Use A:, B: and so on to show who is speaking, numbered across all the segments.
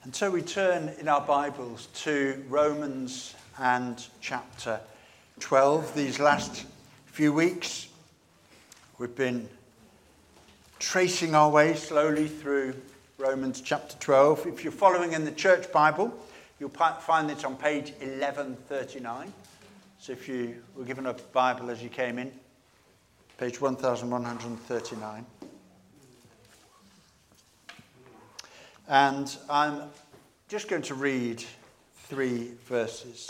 A: And so we turn in our Bibles to Romans and chapter 12. These last few weeks, we've been tracing our way slowly through Romans chapter 12. If you're following in the church Bible, you'll find it on page 1139. So if you were given a Bible as you came in, page 1139. And I'm just going to read 3 verses.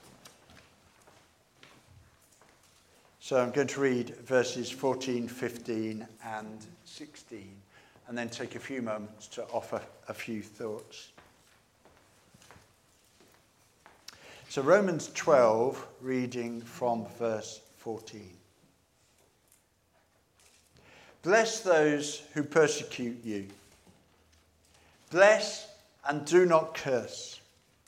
A: So I'm going to read verses 14, 15, and 16, and then take a few moments to offer a few thoughts. So Romans 12, reading from verse 14. Bless those who persecute you. Bless and do not curse.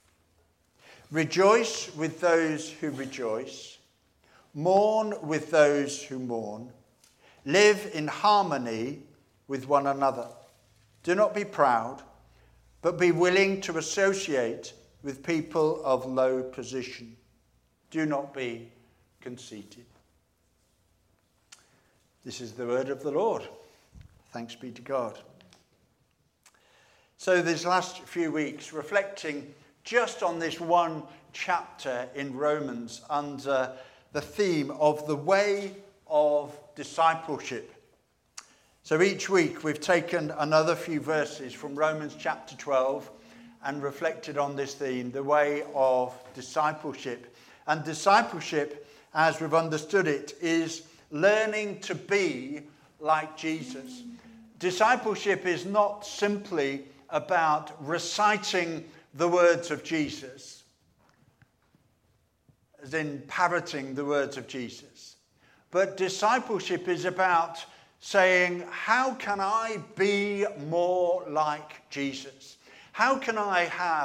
A: Rejoice with those who rejoice. Mourn with those who mourn. Live in harmony with one another. Do not be proud, but be willing to associate with people of low position. Do not be conceited. This is the word of the Lord. Thanks be to God. So these last few weeks, reflecting just on this one chapter in Romans under the theme of the way of discipleship. So each week we've taken another few verses from Romans chapter 12 and reflected on this theme, the way of discipleship. And discipleship, as we've understood it, is learning to be like Jesus. Discipleship is not simply about reciting the words of Jesus, as in parroting the words of Jesus. But discipleship is about saying, how can I be more like Jesus? How can I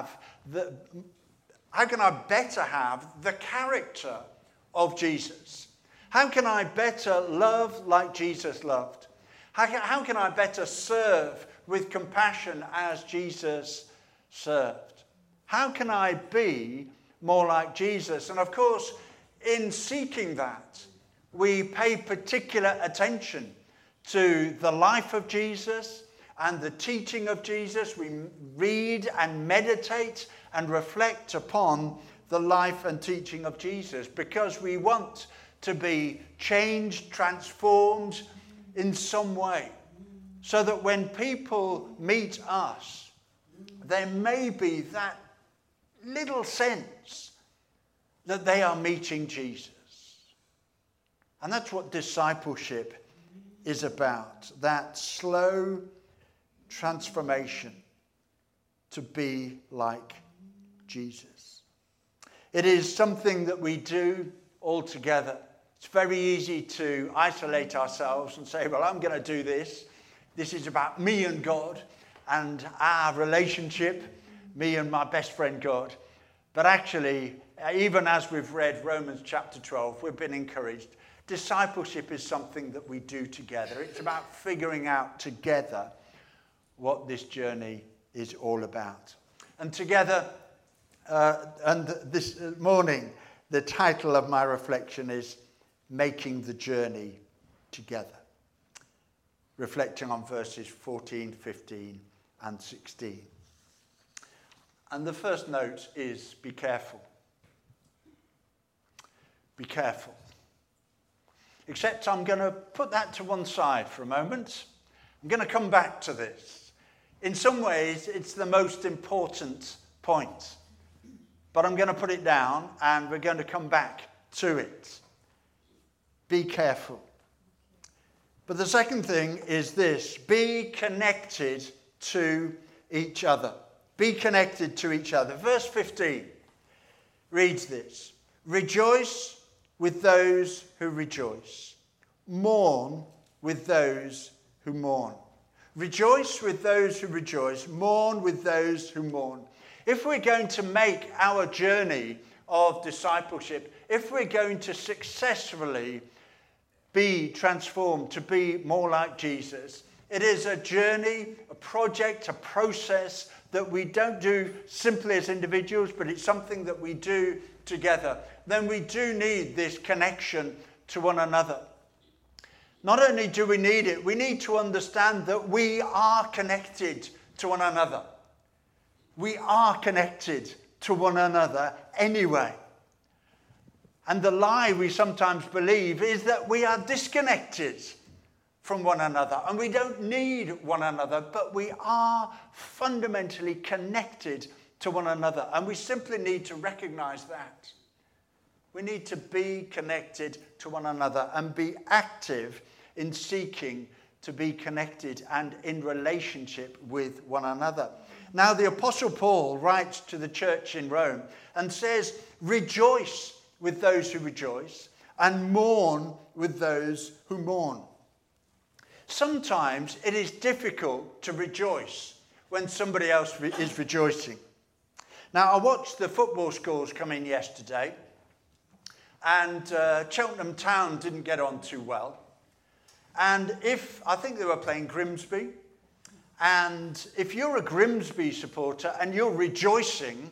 A: better have the character of Jesus? How can I better love like Jesus loved? How can I better serve with compassion as Jesus served? How can I be more like Jesus? And of course, in seeking that, we pay particular attention to the life of Jesus and the teaching of Jesus. We read and meditate and reflect upon the life and teaching of Jesus because we want to be changed, transformed in some way, so that when people meet us, there may be that little sense that they are meeting Jesus. And that's what discipleship is about, that slow transformation to be like Jesus. It is something that we do all together. It's very easy to isolate ourselves and say, well, I'm going to do this. This is about me and God and our relationship, me and my best friend God. But actually, even as we've read Romans chapter 12, we've been encouraged. Discipleship is something that we do together. It's about figuring out together what this journey is all about. And together, and this morning, the title of my reflection is Making the Journey Together, reflecting on verses 14, 15, and 16. And the first note is be careful. Be careful. Except I'm going to put that to one side for a moment. I'm going to come back to this. In some ways, it's the most important point. But I'm going to put it down and we're going to come back to it. Be careful. But the second thing is this: be connected to each other. Be connected to each other. Verse 15 reads this: rejoice with those who rejoice. Mourn with those who mourn. Rejoice with those who rejoice. Mourn with those who mourn. If we're going to make our journey of discipleship, if we're going to successfully be transformed to be more like Jesus, it is a journey, a project, a process that we don't do simply as individuals, but it's something that we do together, then we do need this connection to one another. Not only do we need it, we need to understand that we are connected to one another. We are connected to one another anyway. And the lie we sometimes believe is that we are disconnected from one another and we don't need one another, but we are fundamentally connected to one another, and we simply need to recognize that. We need to be connected to one another and be active in seeking to be connected and in relationship with one another. Now, the Apostle Paul writes to the church in Rome and says, rejoice with those who rejoice and mourn with those who mourn. Sometimes it is difficult to rejoice when somebody else is rejoicing. Now, I watched the football scores come in yesterday, and Cheltenham Town didn't get on too well. And I think they were playing Grimsby, and if you're a Grimsby supporter and you're rejoicing,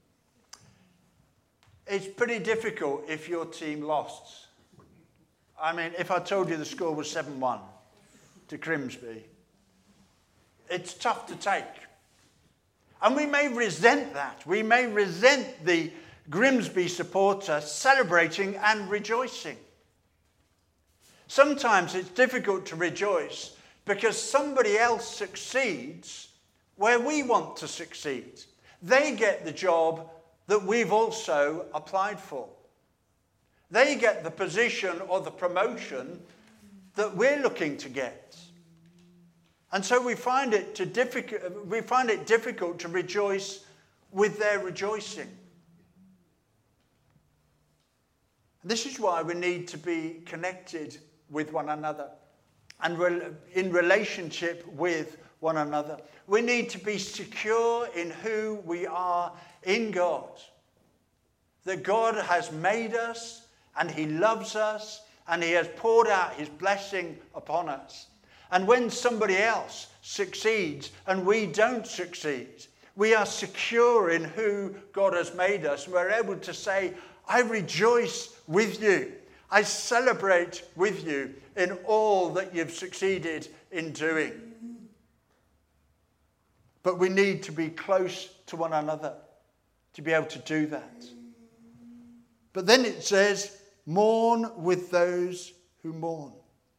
A: it's pretty difficult if your team lost. I mean, if I told you the score was 7-1 to Grimsby, it's tough to take. And we may resent that. We may resent the Grimsby supporter celebrating and rejoicing. Sometimes it's difficult to rejoice because somebody else succeeds where we want to succeed. They get the job that we've also applied for. They get the position or the promotion that we're looking to get. And so we find it difficult to rejoice with their rejoicing. This is why we need to be connected with one another and in relationship with one another. We need to be secure in who we are in God. That God has made us and he loves us and he has poured out his blessing upon us. And when somebody else succeeds and we don't succeed, we are secure in who God has made us. We're able to say, I rejoice with you. I celebrate with you in all that you've succeeded in doing. But we need to be close to one another to be able to do that. But then it says, mourn with those who mourn.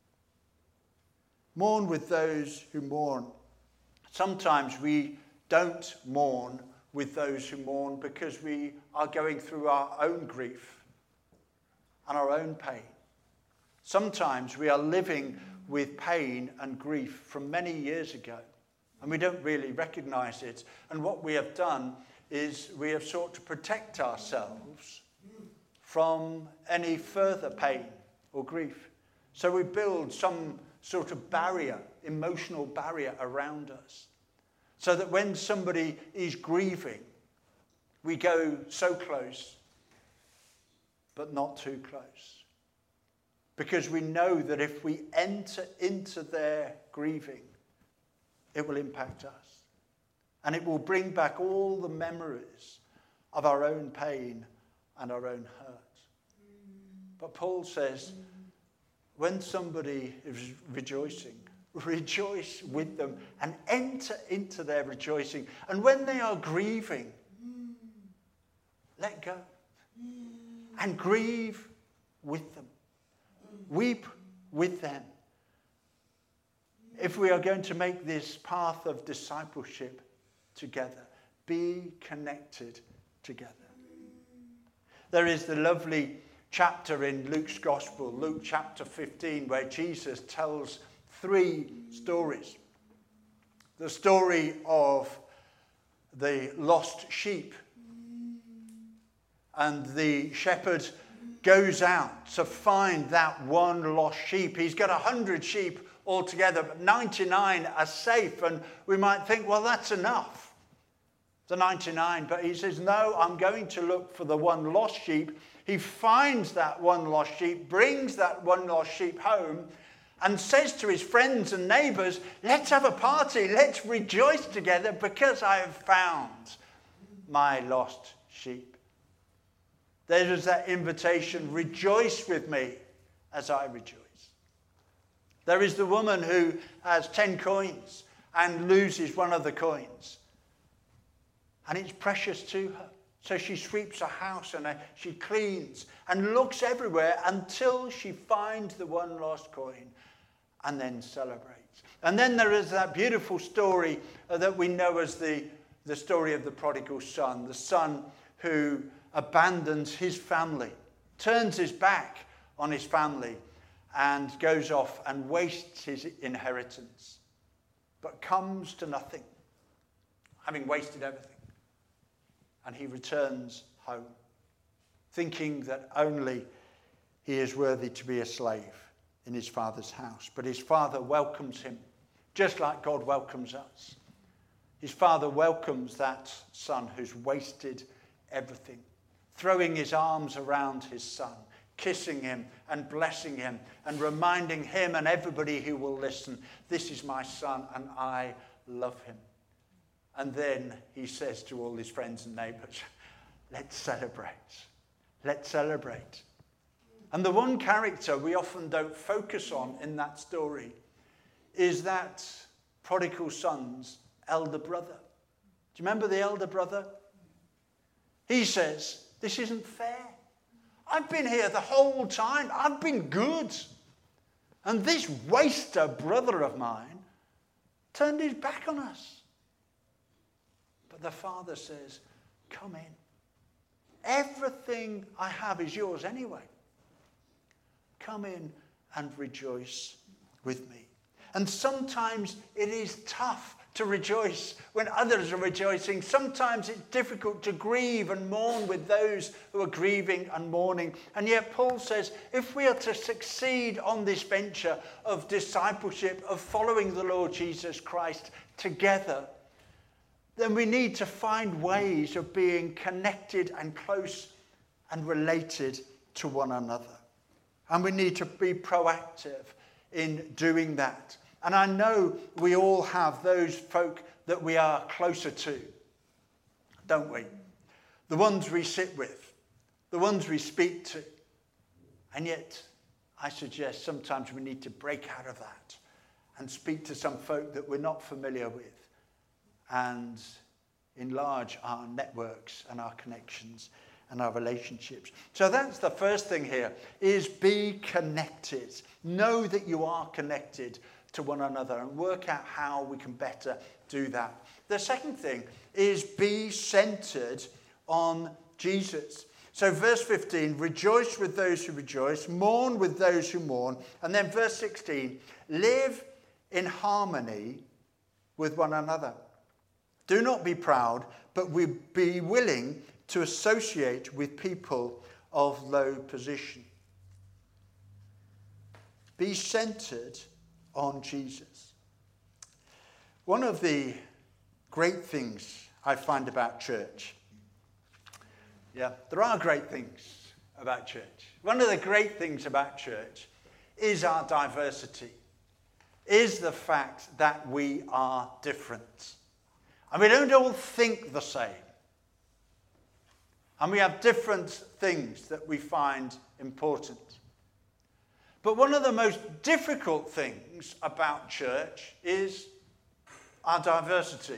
A: Mourn with those who mourn. Sometimes we don't mourn with those who mourn because we are going through our own grief and our own pain. Sometimes we are living with pain and grief from many years ago, and we don't really recognize it. And what we have done is we have sought to protect ourselves from any further pain or grief. So we build some sort of barrier, emotional barrier around us, so that when somebody is grieving, we go so close, but not too close. Because we know that if we enter into their grieving, it will impact us. And it will bring back all the memories of our own pain and our own hurt. But Paul says, when somebody is rejoicing, rejoice with them and enter into their rejoicing. And when they are grieving, let go and grieve with them. Weep with them. If we are going to make this path of discipleship together, be connected together. There is the lovely chapter in Luke's Gospel, Luke chapter 15, where Jesus tells 3 stories. The story of the lost sheep. And the shepherd goes out to find that one lost sheep. He's got 100 sheep altogether, but 99 are safe. And we might think, well, that's enough, the 99. But he says, no, I'm going to look for the one lost sheep. He finds that one lost sheep, brings that one lost sheep home, and says to his friends and neighbors, let's have a party, let's rejoice together because I have found my lost sheep. There is that invitation, rejoice with me as I rejoice. There is the woman who has 10 coins and loses one of the coins. And it's precious to her. So she sweeps her house and she cleans and looks everywhere until she finds the one lost coin and then celebrates. And then there is that beautiful story that we know as the story of the prodigal son. The son who abandons his family, turns his back on his family and goes off and wastes his inheritance, but comes to nothing, having wasted everything. And he returns home, thinking that only he is worthy to be a slave in his father's house. But his father welcomes him, just like God welcomes us. His father welcomes that son who's wasted everything, throwing his arms around his son, kissing him and blessing him and reminding him and everybody who will listen, this is my son and I love him. And then he says to all his friends and neighbors, let's celebrate. Let's celebrate. And the one character we often don't focus on in that story is that prodigal son's elder brother. Do you remember the elder brother? He says, this isn't fair. I've been here the whole time. I've been good. And this waster brother of mine turned his back on us. But the father says, come in. Everything I have is yours anyway. Come in and rejoice with me. And sometimes it is tough to rejoice when others are rejoicing. Sometimes it's difficult to grieve and mourn with those who are grieving and mourning. And yet Paul says, if we are to succeed on this venture of discipleship, of following the Lord Jesus Christ together, then we need to find ways of being connected and close and related to one another. And we need to be proactive in doing that. And I know we all have those folk that we are closer to, don't we? The ones we sit with, the ones we speak to. And yet, I suggest sometimes we need to break out of that and speak to some folk that we're not familiar with and enlarge our networks and our connections and our relationships. So that's the first thing here, is be connected. Know that you are connected to one another and work out how we can better do that. The second thing is be centered on Jesus. So verse 15, rejoice with those who rejoice, mourn with those who mourn. And then verse 16, live in harmony with one another. Do not be proud, but be willing to associate with people of low position. Be centered on Jesus. One of the great things I find about church, there are great things about church. One of the great things about church is our diversity, is the fact that we are different. And we don't all think the same. And we have different things that we find important. But one of the most difficult things about church is our diversity.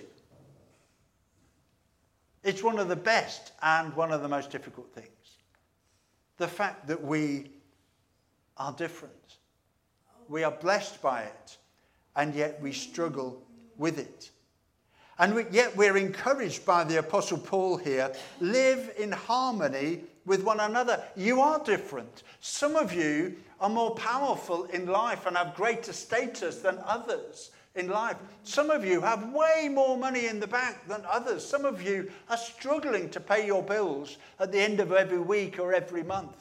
A: It's one of the best and one of the most difficult things. The fact that we are different. We are blessed by it, and yet we struggle with it. And yet we're encouraged by the Apostle Paul here, live in harmony with one another. You are different. Some of you are more powerful in life and have greater status than others in life. Some of you have way more money in the bank than others. Some of you are struggling to pay your bills at the end of every week or every month.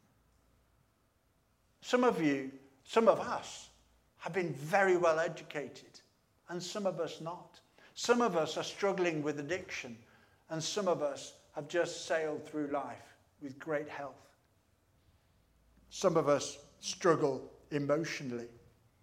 A: Some of us have been very well educated, and some of us not. Some of us are struggling with addiction, and some of us have just sailed through life with great health. Some of us struggle emotionally.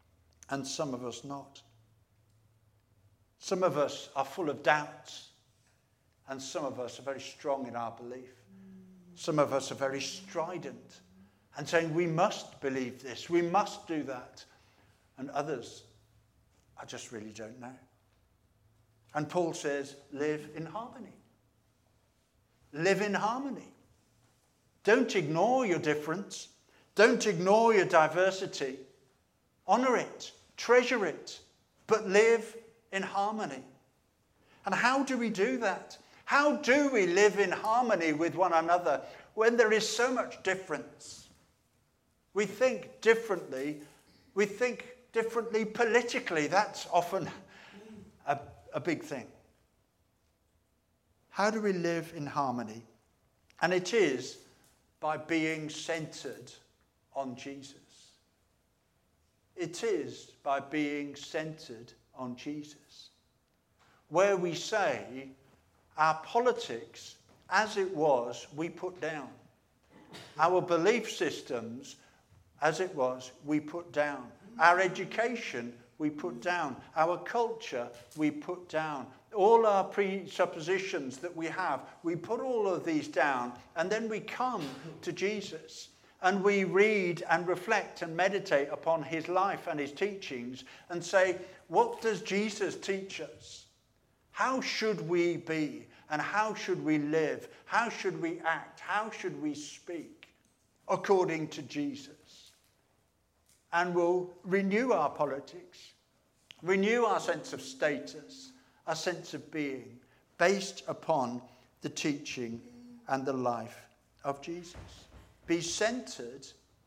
A: and some of us not. Some of us are full of doubts, and some of us are very strong in our belief. Some of us are very strident and saying, we must believe this, we must do that. And others, I just really don't know. And Paul says, live in harmony. Live in harmony. Don't ignore your difference. Don't ignore your diversity. Honor it, treasure it, but live in harmony. And how do we do that? How do we live in harmony with one another when there is so much difference? We think differently. We think differently politically. That's often a big thing. How do we live in harmony? And it is by being centered on Jesus. It is by being centered on Jesus. Where we say, our politics, as it was, we put down. Our belief systems, as it was, we put down. Our education, we put down. Our culture, we put down. All our presuppositions that we have, we put all of these down, and then we come to Jesus. And we read and reflect and meditate upon his life and his teachings and say, what does Jesus teach us? How should we be? And how should we live? How should we act? How should we speak according to Jesus? And we'll renew our politics, renew our sense of status, our sense of being, based upon the teaching and the life of Jesus. Be centered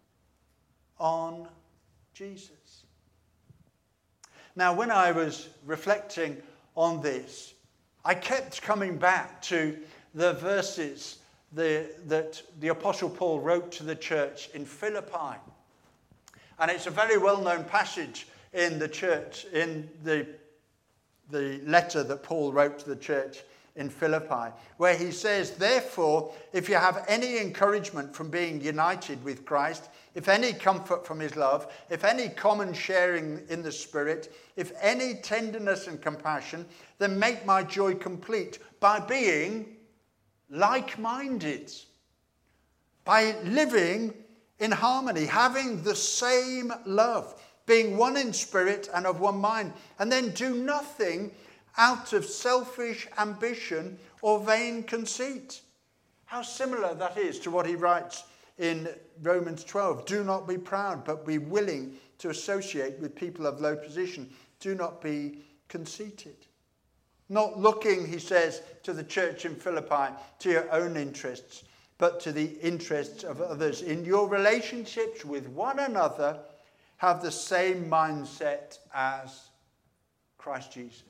A: on Jesus. Now, when I was reflecting on this, I kept coming back to the verses that the Apostle Paul wrote to the church in Philippi. And it's a very well-known passage in the church, in the letter that Paul wrote to the church in Philippi, where he says, therefore, if you have any encouragement from being united with Christ, if any comfort from his love, if any common sharing in the Spirit, if any tenderness and compassion, then make my joy complete by being like-minded, by living in harmony, having the same love, being one in spirit and of one mind, and then do nothing out of selfish ambition or vain conceit. How similar that is to what he writes in Romans 12. Do not be proud, but be willing to associate with people of low position. Do not be conceited. Not looking, he says, to the church in Philippi, to your own interests, but to the interests of others. In your relationships with one another, have the same mindset as Christ Jesus,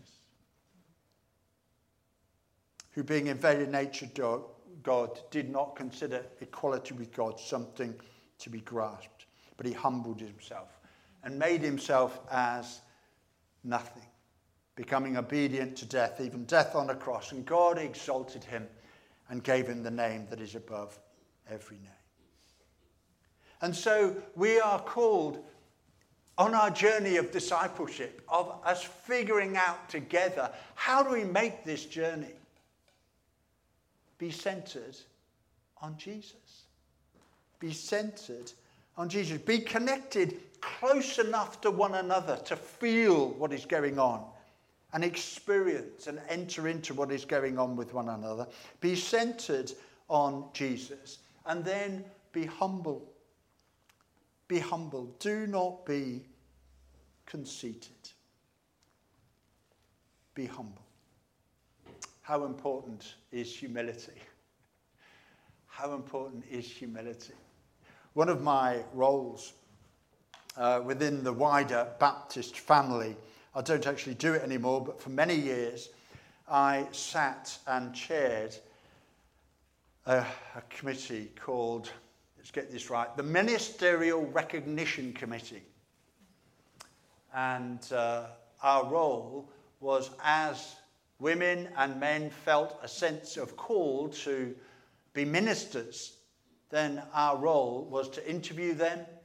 A: who being in very nature God, did not consider equality with God something to be grasped, but he humbled himself and made himself as nothing, becoming obedient to death, even death on a cross. And God exalted him and gave him the name that is above every name. And so we are called on our journey of discipleship, of us figuring out together, how do we make this journey? Be centered on Jesus. Be centered on Jesus. Be connected close enough to one another to feel what is going on and experience and enter into what is going on with one another. Be centered on Jesus. And then be humble. Be humble. Do not be conceited. Be humble. How important is humility? How important is humility? One of my roles within the wider Baptist family, I don't actually do it anymore, but for many years I sat and chaired a committee called, let's get this right, the Ministerial Recognition Committee. And our role was, as women and men felt a sense of call to be ministers, then our role was to interview them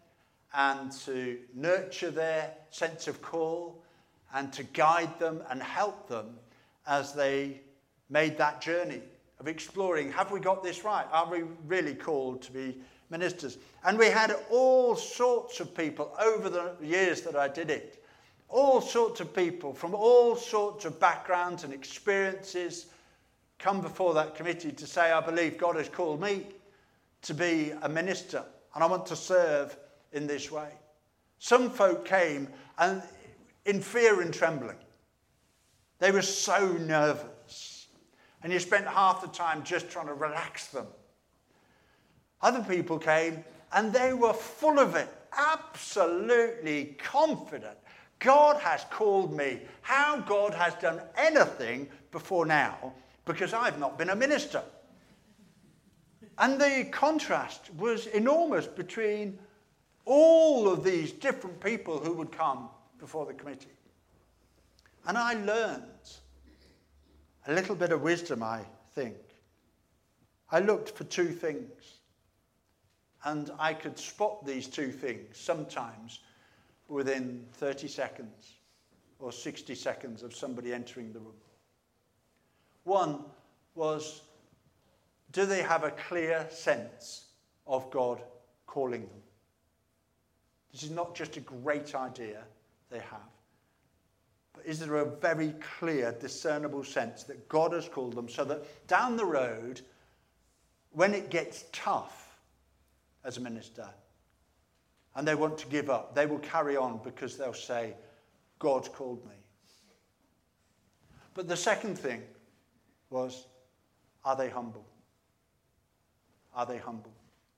A: and to nurture their sense of call and to guide them and help them as they made that journey of exploring, have we got this right? Are we really called to be ministers? And we had all sorts of people over the years that I did it. All sorts of people from all sorts of backgrounds and experiences come before that committee to say, I believe God has called me to be a minister and I want to serve in this way. Some folk came and in fear and trembling. They were so nervous. And you spent half the time just trying to relax them. Other people came and they were full of it, absolutely confident. God has called me. How God has done anything before now, because I've not been a minister. And the contrast was enormous between all of these different people who would come before the committee. And I learned a little bit of wisdom, I think. I looked for two things. And I could spot these two things sometimes within 30 seconds or 60 seconds of somebody entering the room. One was, do they have a clear sense of God calling them? This is not just a great idea they have. But is there a very clear, discernible sense that God has called them so that down the road, when it gets tough as a minister, and they want to give up, they will carry on because they'll say, God's called me. But the second thing was, are they humble? Are they humble?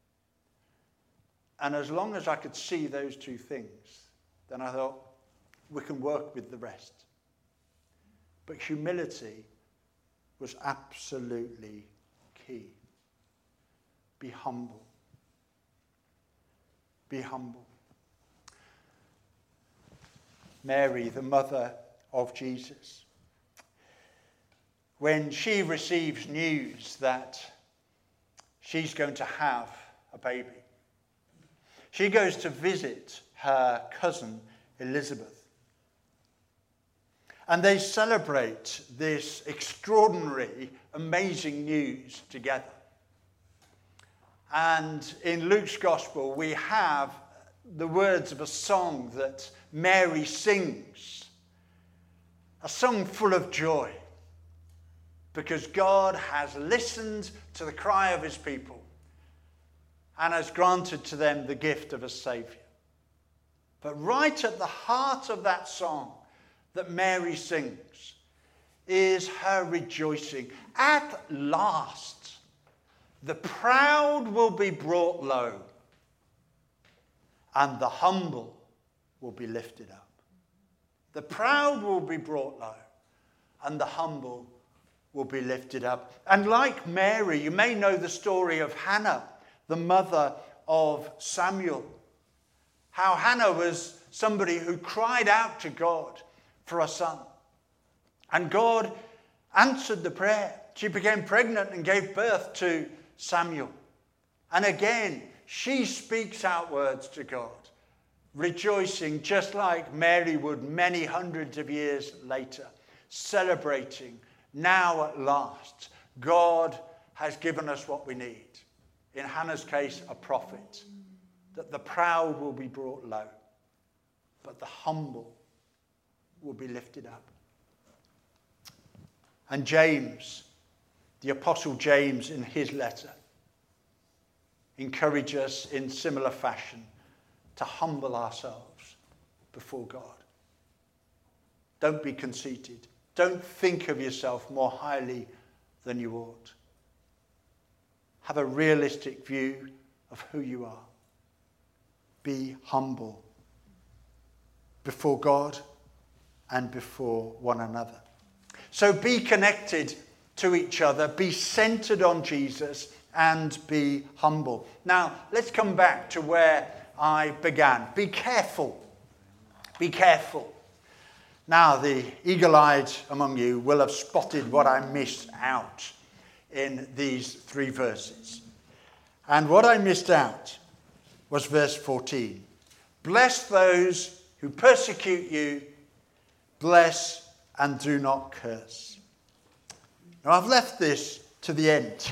A: And as long as I could see those two things, then I thought, we can work with the rest. But humility was absolutely key. Be humble. Be humble. Mary, the mother of Jesus, when she receives news that she's going to have a baby, she goes to visit her cousin Elizabeth. And they celebrate this extraordinary, amazing news together. And in Luke's Gospel, we have the words of a song that Mary sings. A song full of joy. Because God has listened to the cry of his people and has granted to them the gift of a Saviour. But right at the heart of that song that Mary sings is her rejoicing. At last, the proud will be brought low, and the humble will be lifted up. The proud will be brought low, and the humble will be lifted up. And like Mary, you may know the story of Hannah, the mother of Samuel. How Hannah was somebody who cried out to God for a son. And God answered the prayer. She became pregnant and gave birth to Samuel. And again, she speaks out words to God, rejoicing just like Mary would many hundreds of years later, celebrating, now at last, God has given us what we need. In Hannah's case, a prophet, that the proud will be brought low, but the humble will be lifted up. And James, the Apostle James, in his letter, encourages us in similar fashion to humble ourselves before God. Don't be conceited. Don't think of yourself more highly than you ought. Have a realistic view of who you are. Be humble before God and before one another. So be connected to each other, be centered on Jesus, and be humble. Now, let's come back to where I began. Be careful. Be careful. Now, the eagle-eyed among you will have spotted what I missed out in these 3 verses. And what I missed out was verse 14. Bless those who persecute you. Bless and do not curse. Now, I've left this to the end.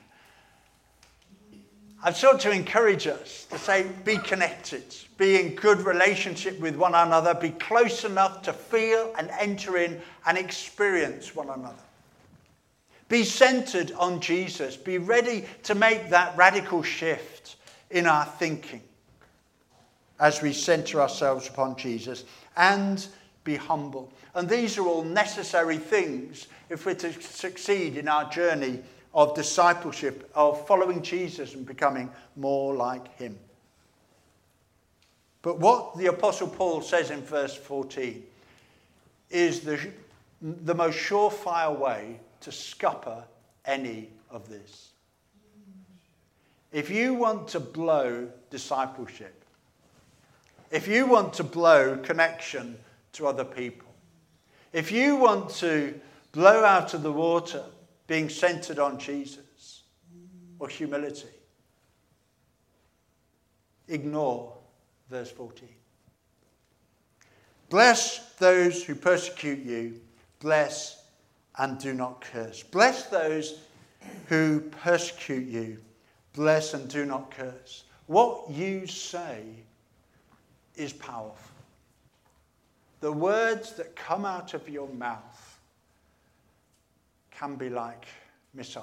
A: I've sought to encourage us to say, be connected, be in good relationship with one another, be close enough to feel and enter in and experience one another. Be centered on Jesus. Be ready to make that radical shift in our thinking as we center ourselves upon Jesus, and be humble. And these are all necessary things if we're to succeed in our journey of discipleship, of following Jesus and becoming more like him. But what the Apostle Paul says in verse 14 is the most surefire way to scupper any of this. If you want to blow discipleship, if you want to blow connection to other people, if you want to blow out of the water being centered on Jesus or humility, ignore verse 14. Bless those who persecute you. Bless and do not curse. Bless those who persecute you. Bless and do not curse. What you say is powerful. The words that come out of your mouth can be like missiles,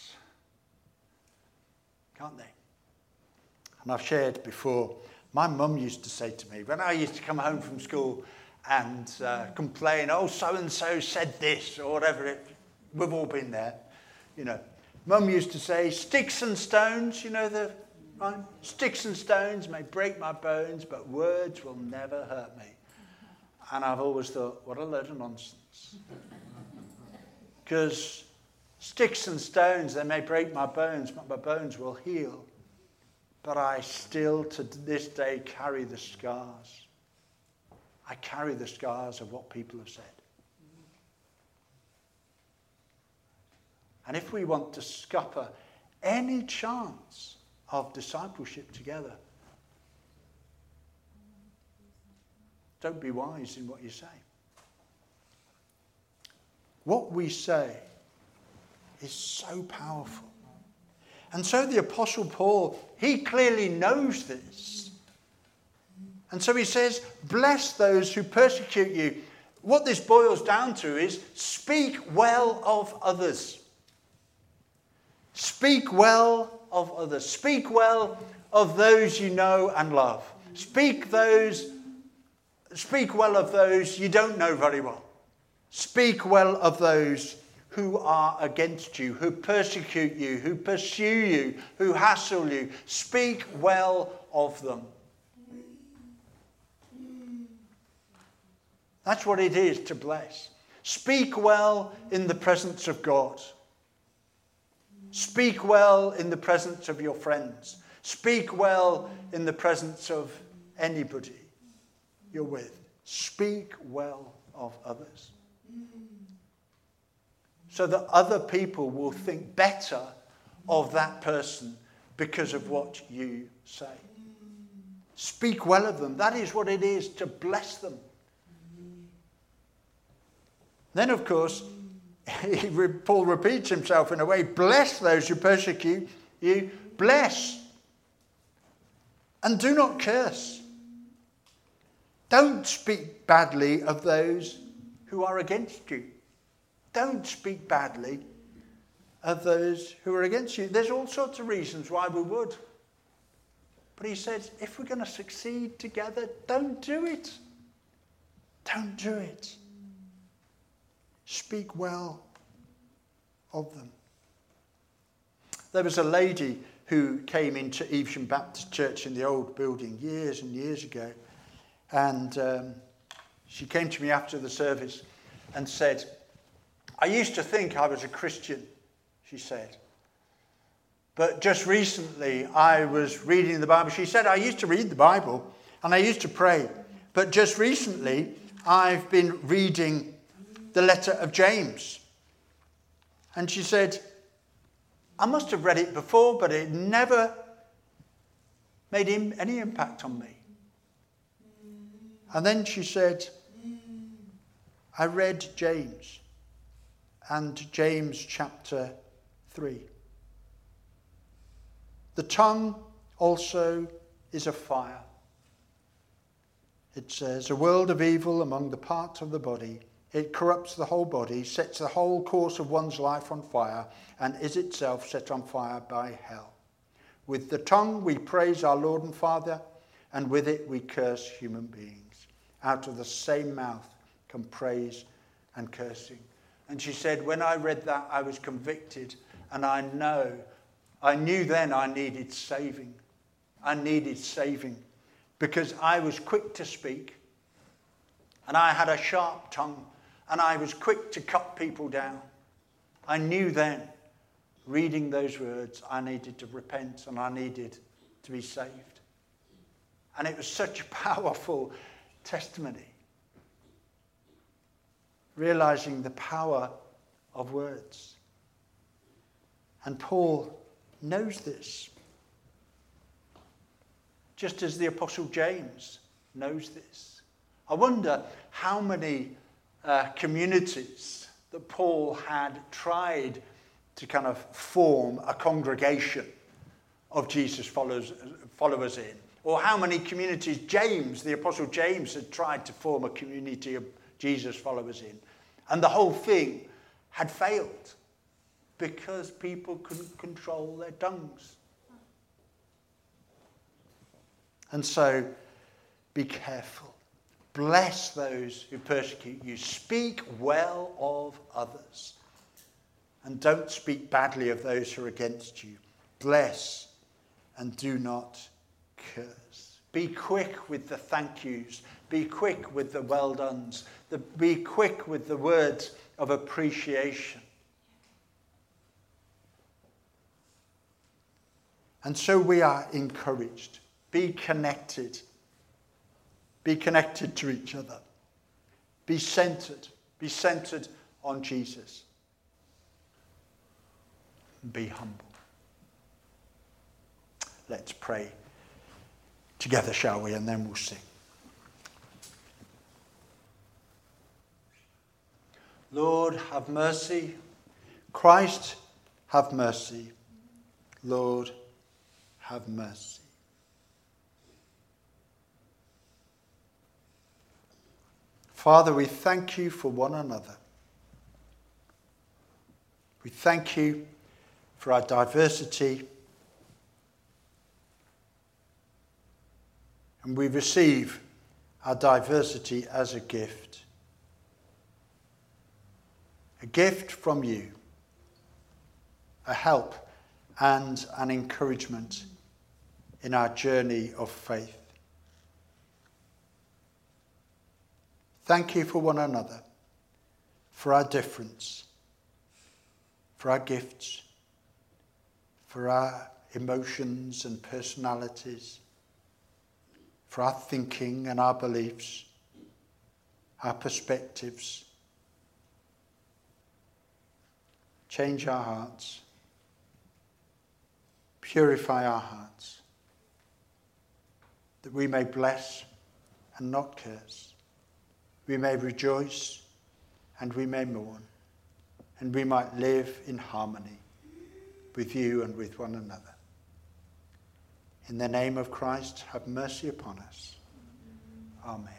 A: can't they? And I've shared before, my mum used to say to me, when I used to come home from school and complain, oh, so-and-so said this, or whatever, we've all been there, you know. Mum used to say, sticks and stones, you know the rhyme? Sticks and stones may break my bones, but words will never hurt me. And I've always thought, what a load of nonsense. Because sticks and stones, they may break my bones, but my bones will heal. But I still, to this day, carry the scars. I carry the scars of what people have said. And if we want to scupper any chance of discipleship together, don't be wise in what you say. What we say is so powerful. And so the Apostle Paul, he clearly knows this. And so he says, bless those who persecute you. What this boils down to is speak well of others. Speak well of others. Speak well of those you know and love. Speak well of those you don't know very well. Speak well of those who are against you, who persecute you, who pursue you, who hassle you. Speak well of them. That's what it is to bless. Speak well in the presence of God. Speak well in the presence of your friends. Speak well in the presence of anybody you're with. Speak well of others, so that other people will think better of that person because of what you say. Speak well of them. That is what it is to bless them. Then, of course, Paul repeats himself in a way. Bless those who persecute you. Bless. And do not curse. Don't speak badly of those who are against you. Don't speak badly of those who are against you. There's all sorts of reasons why we would. But he says, if we're going to succeed together, don't do it. Don't do it. Speak well of them. There was a lady who came into Evesham Baptist Church in the old building years and years ago. And she came to me after the service and said, I used to think I was a Christian, she said. But just recently I was reading the Bible. She said, I used to read the Bible and I used to pray. But just recently I've been reading the letter of James. And she said, I must have read it before, but it never made any impact on me. And then she said, I read James and James chapter 3. The tongue also is a fire. It says, a world of evil among the parts of the body. It corrupts the whole body, sets the whole course of one's life on fire, and is itself set on fire by hell. With the tongue we praise our Lord and Father, and with it we curse human beings. Out of the same mouth come praise and cursing. And she said, when I read that, I was convicted, and I knew then I needed saving. I needed saving because I was quick to speak, and I had a sharp tongue, and I was quick to cut people down. I knew then, reading those words, I needed to repent and I needed to be saved. And it was such a powerful testimony. Realizing the power of words. And Paul knows this. Just as the Apostle James knows this. I wonder how many communities that Paul had tried to kind of form a congregation of Jesus followers in. Or how many communities James, the Apostle James, had tried to form a community of Jesus followers in. And the whole thing had failed because people couldn't control their tongues. And so, be careful. Bless those who persecute you. Speak well of others. And don't speak badly of those who are against you. Bless and do not curse. Be quick with the thank yous. Be quick with the well dones. Be quick with the words of appreciation. And so we are encouraged. Be connected. Be connected to each other. Be centered. Be centered on Jesus. Be humble. Let's pray together, shall we? And then we'll sing. Lord, have mercy. Christ, have mercy. Lord, have mercy. Father, we thank you for one another. We thank you for our diversity. And we receive our diversity as a gift. A gift from you. A help and an encouragement in our journey of faith. Thank you for one another, for our difference, for our gifts, for our emotions and personalities, for our thinking and our beliefs, our perspectives. Change our hearts. Purify our hearts, that we may bless and not curse. We may rejoice and we may mourn, and we might live in harmony with you and with one another. In the name of Christ, have mercy upon us. Amen.